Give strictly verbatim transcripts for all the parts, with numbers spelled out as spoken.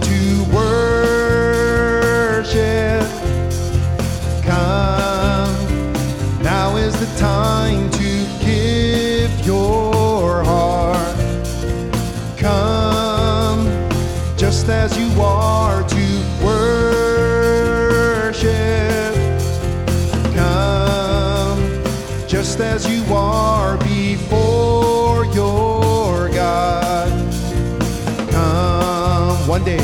to worship. Come, now is the time to give your heart. Come, just as you are to worship. Come, just as you are before your God. Come, one day.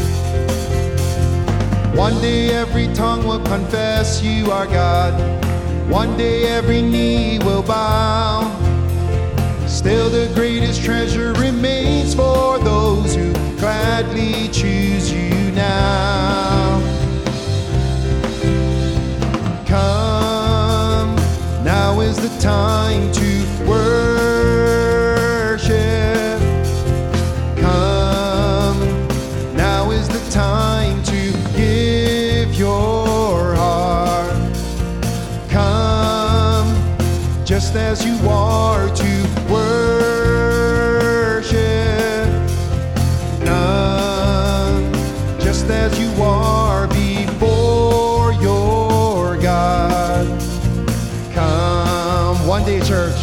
One day every tongue will confess you are God. One day every knee will bow. Still the greatest treasure remains for those who gladly choose you now. Come, now is the time to worship. Come, now is the time to give your heart. Come, just as you are to worship. Come, just as you are before your God. Come, one day, church.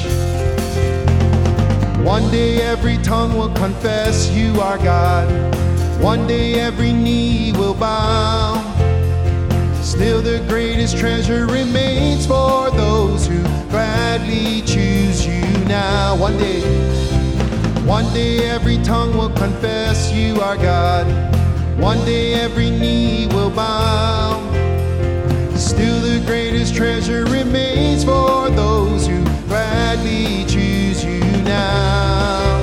One day every tongue will confess you are God. One day every knee will bow. Still the greatest treasure remains for those who gladly choose you now. One day, one day every tongue will confess you are God. One day every knee will bow. Still the greatest treasure remains for those who gladly choose you now.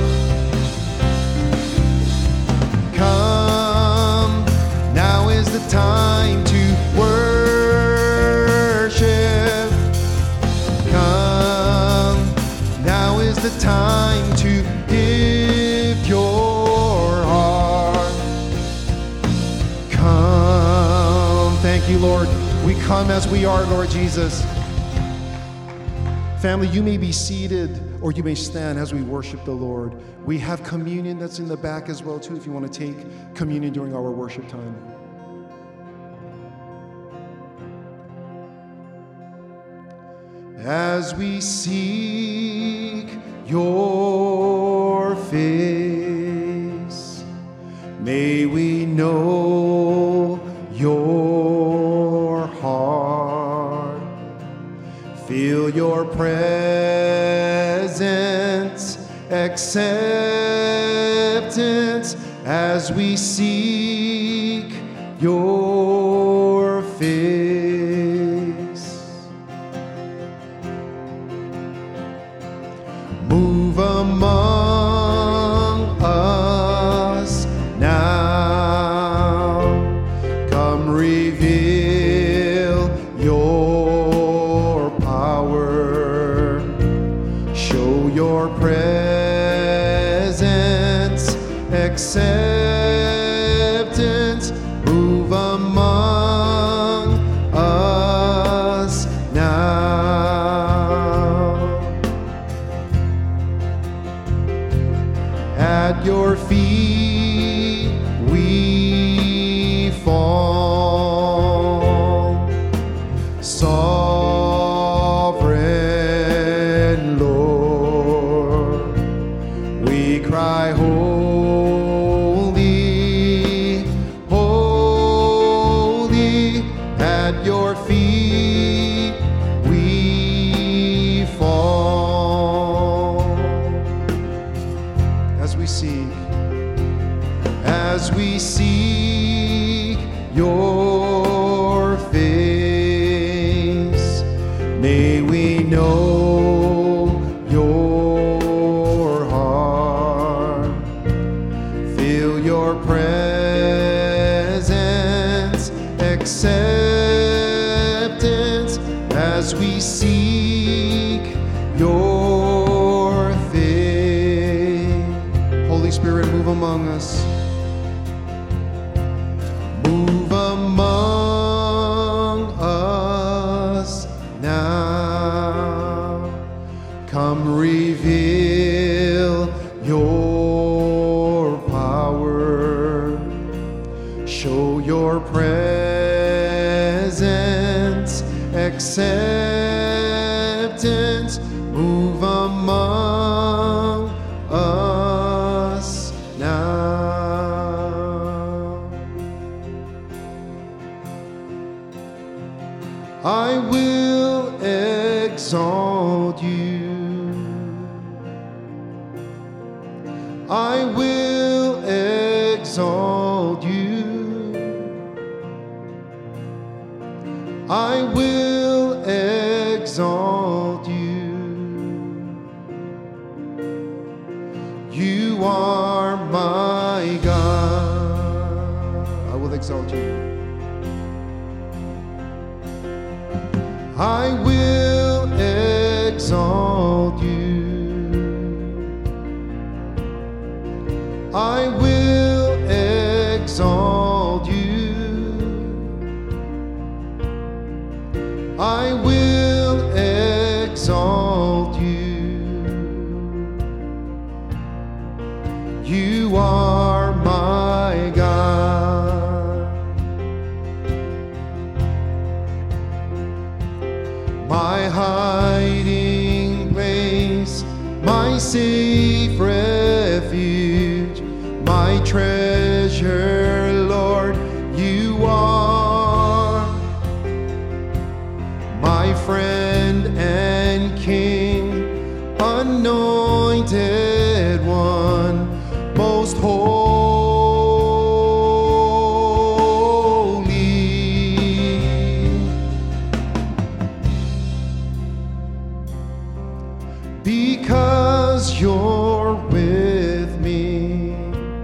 Come, now is the time to worship. Come, now is the time to give your heart. Come, thank you, Lord. We come as we are, Lord Jesus. Family, you may be seated or you may stand as we worship the Lord. We have communion that's in the back as well, too, if you want to take communion during our worship time. As we seek your face, may we know your heart. Feel your presence, acceptance as we seek your face. Move among us now. Come reveal your power. Show your presence, acceptance. Move among us now. At your feet we fall, sovereign Lord. We cry, holy, holy. At your feet we fall. As we seek, as we seek your face, may we know your heart. Feel your presence, acceptance as we seek your face. Holy Spirit, move among us. Move among us now. Come reveal your power. your presence, acceptance, move among us now. I will exalt you. I will exalt you. I will exalt you. You are my God. I will exalt you. I will exalt you. I will exalt you. I will exalt you. You are my God. My hiding place, my safe refuge, my treasure, Lord, you are my friend and King, anointed one, most holy. Because you're with me,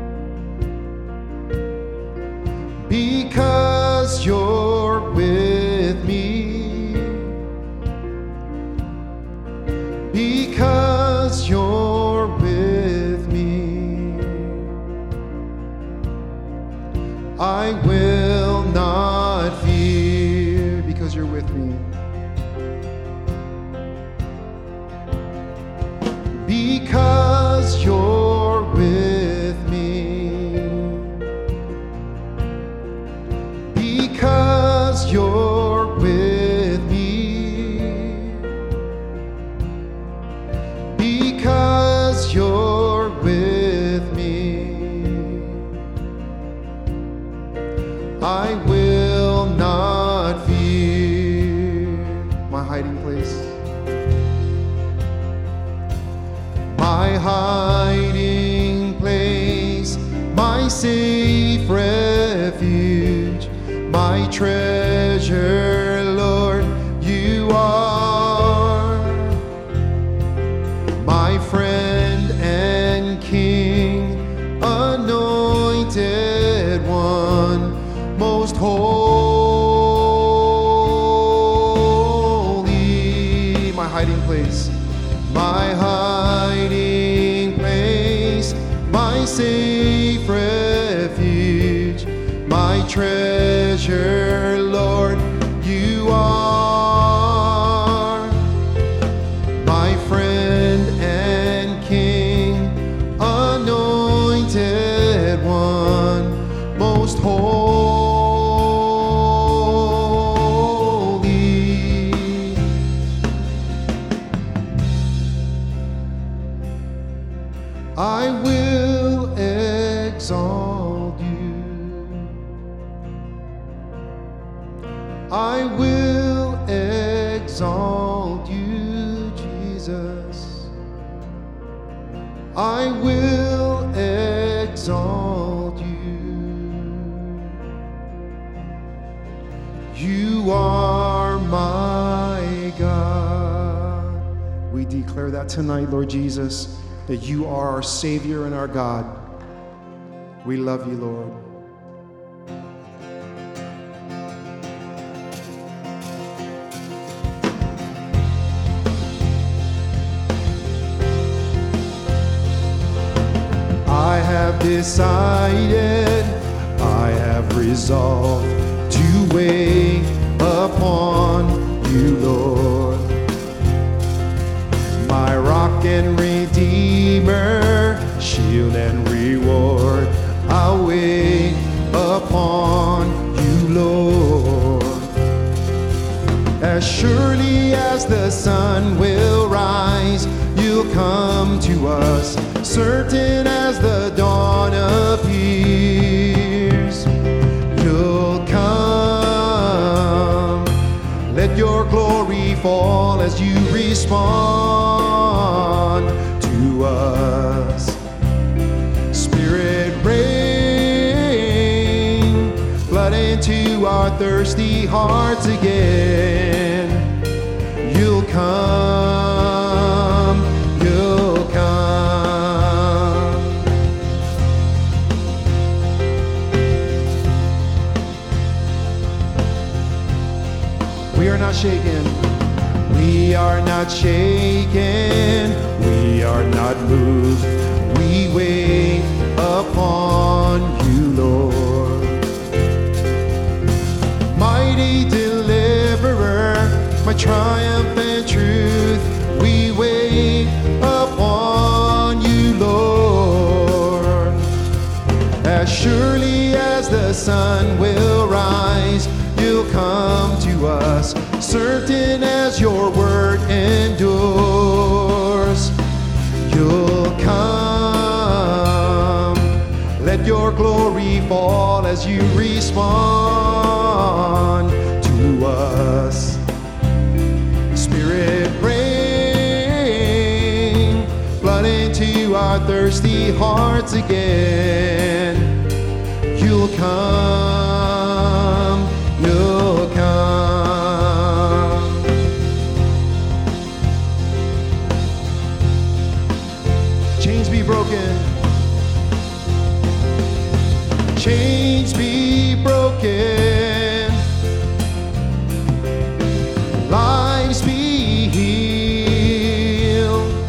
because you're with me, because you're with me, I will not fear, because you're with me. Because you're with me, because you're with me, because you're with me, I will not fear. My hiding place, my hiding place, my safe refuge, my treasure, Lord, you are my friend and King, anointed one, most holy. My hiding place, my hiding place, my safe refuge, my treasure, Lord, you are my friend and King, anointed one, most holy. I will exalt you. I will exalt you, Jesus. I will exalt you. You are my God. We declare that tonight, Lord Jesus, that you are our Savior and our God. We love you, Lord. I have decided, I have resolved to wait upon you, Lord. My rock and redeemer, shield and reward, I'll wait upon surely as the sun will rise, you'll come to us. Certain as the dawn appears, you'll come. Let your glory fall as you respond to us. Spirit, rain, flood into our thirsty hearts again. You'll come, you'll come. We are not shaken. We are not shaken. We are not moved. We wait upon you, Lord. Mighty deliverer, my triumph and truth, we wait upon you, Lord. As surely as the sun will rise, you'll come to us. Certain as your word endures, you'll come. Let your glory fall as you respond to us. Spirit, rain, flood into our thirsty hearts again. You'll come, you'll come. Chains be broken. Chains be broken. Lives be healed.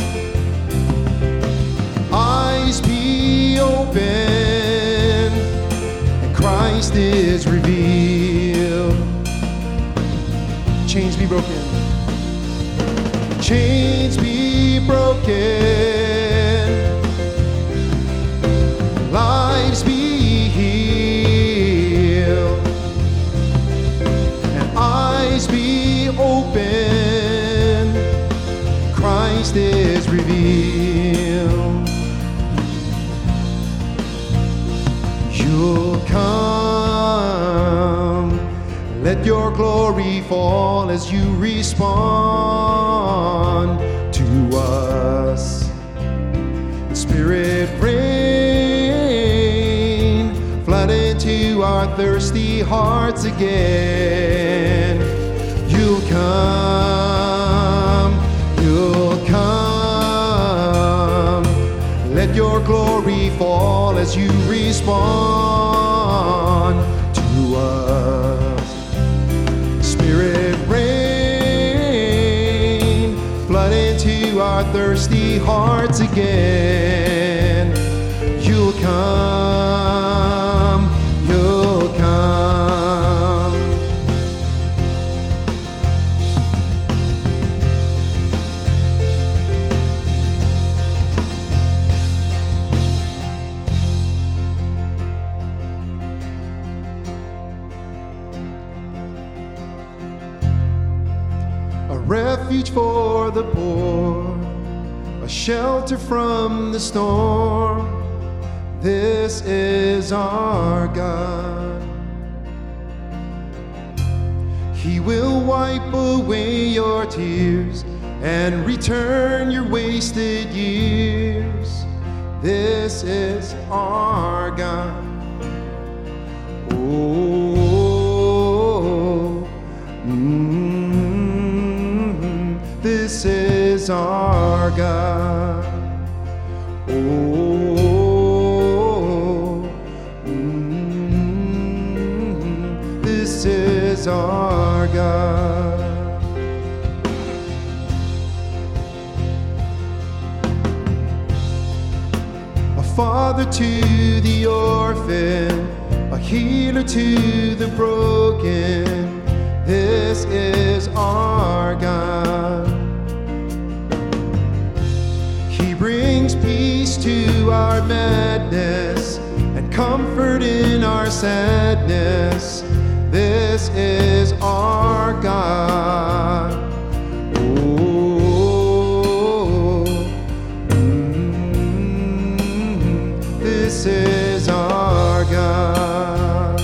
Eyes be open. And Christ is revealed. Chains be broken. Chains be broken. Lives be healed. And eyes be open. Christ is revealed. You'll come. Let your glory fall as you respond to us. Spirit, rain, flood into our thirsty hearts again. You'll come, you'll come. Let your glory fall as you respond to us. Spirit, rain, flood into our thirsty hearts again. You'll come, you'll come. A refuge for the poor, a shelter from the storm. This is our God. He will wipe away your tears and return your wasted years. This is our God. Oh, mm, this is our God. Oh, mm, this is our God. A father to the orphan, a healer to the broken. This is our God. He brings peace to our madness and comfort in our sadness. This is our God. Oh, mm, this is our God.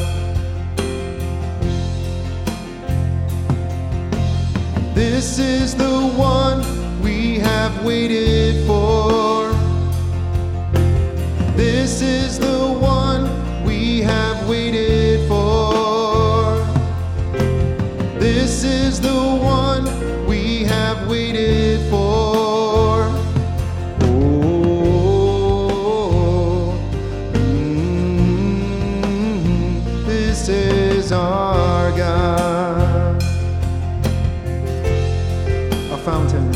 This is the one we have waited for. This is the one we have waited for. This is the one we have waited for. Oh, mm, this is our God. A fountain.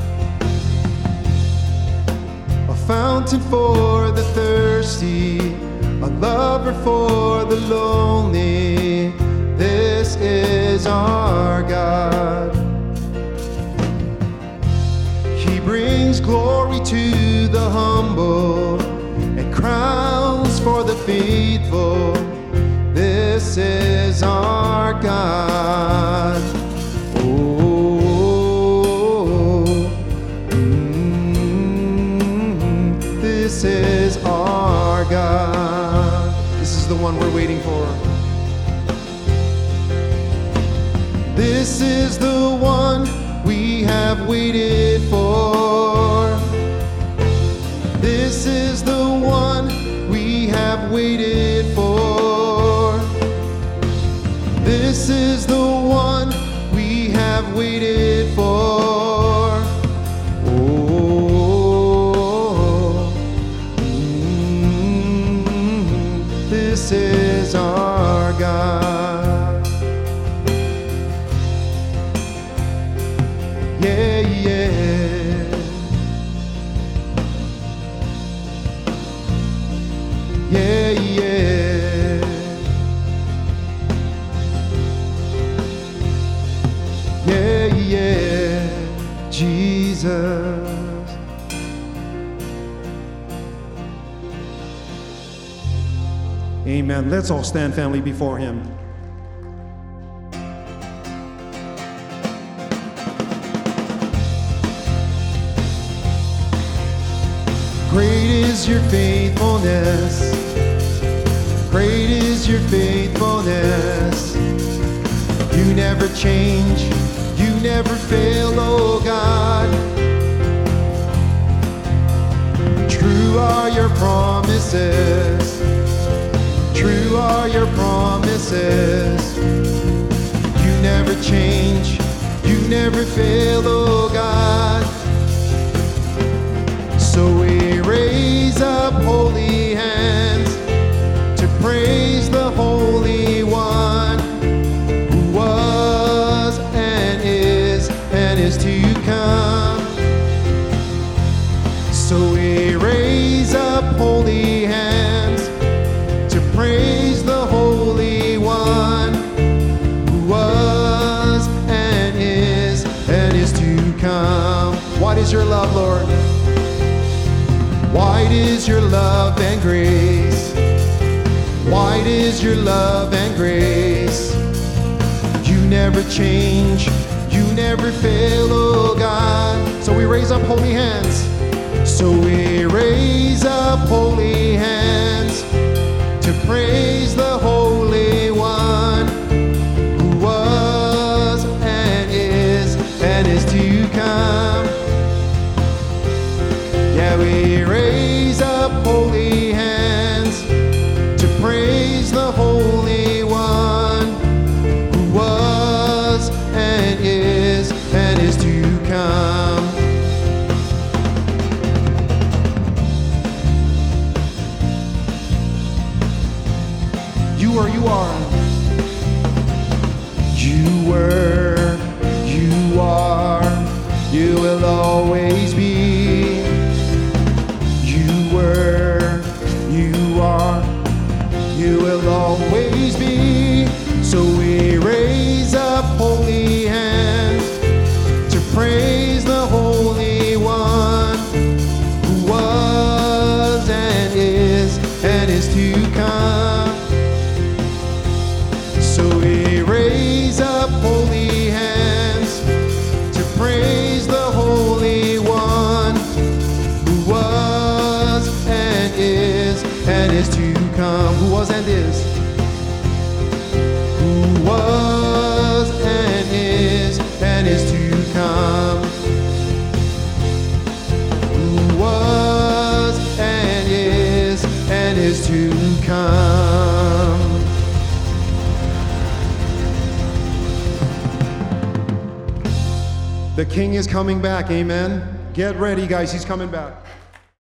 A fountain for the thirsty, a lover for the lonely. This is our God. He brings glory to the humble and crowns for the faithful. This is our God. Oh, mm, this is our God. This is the one we're waiting for. This is the one we have waited for. This is the one we have waited for. This is the one we have waited for. Oh, mm, this is our God. Yeah, yeah. Yeah, yeah. Yeah, yeah. Jesus. Amen. Let's all stand, family, before him. Great is your faithfulness. Great is your faithfulness. You never change. You never fail, oh God. True are your promises. True are your promises. You never change. You never fail, oh God. So we raise up holy hands to praise the Holy One who was and is and is to come. So we raise up holy hands to praise the Holy One who was and is and is to come. What is your love, Lord? Wide is your love and grace. Wide is your love and grace. You never change. You never fail, oh God. So we raise up holy hands. So we raise up holy hands to praise the Holy One who was and is and is to come. Yeah, we raise up holy hands to praise the Holy One who was and is and is to come. You are, you are. You were, you are, you will always be. You were, you are, you will always be. So we raise up holy hands to praise the Holy One who was and is and is to come. So we and is to come. Who was and is. Who was and is and is to come. Who was and is and is to come. The King is coming back, amen. Get ready, guys, he's coming back.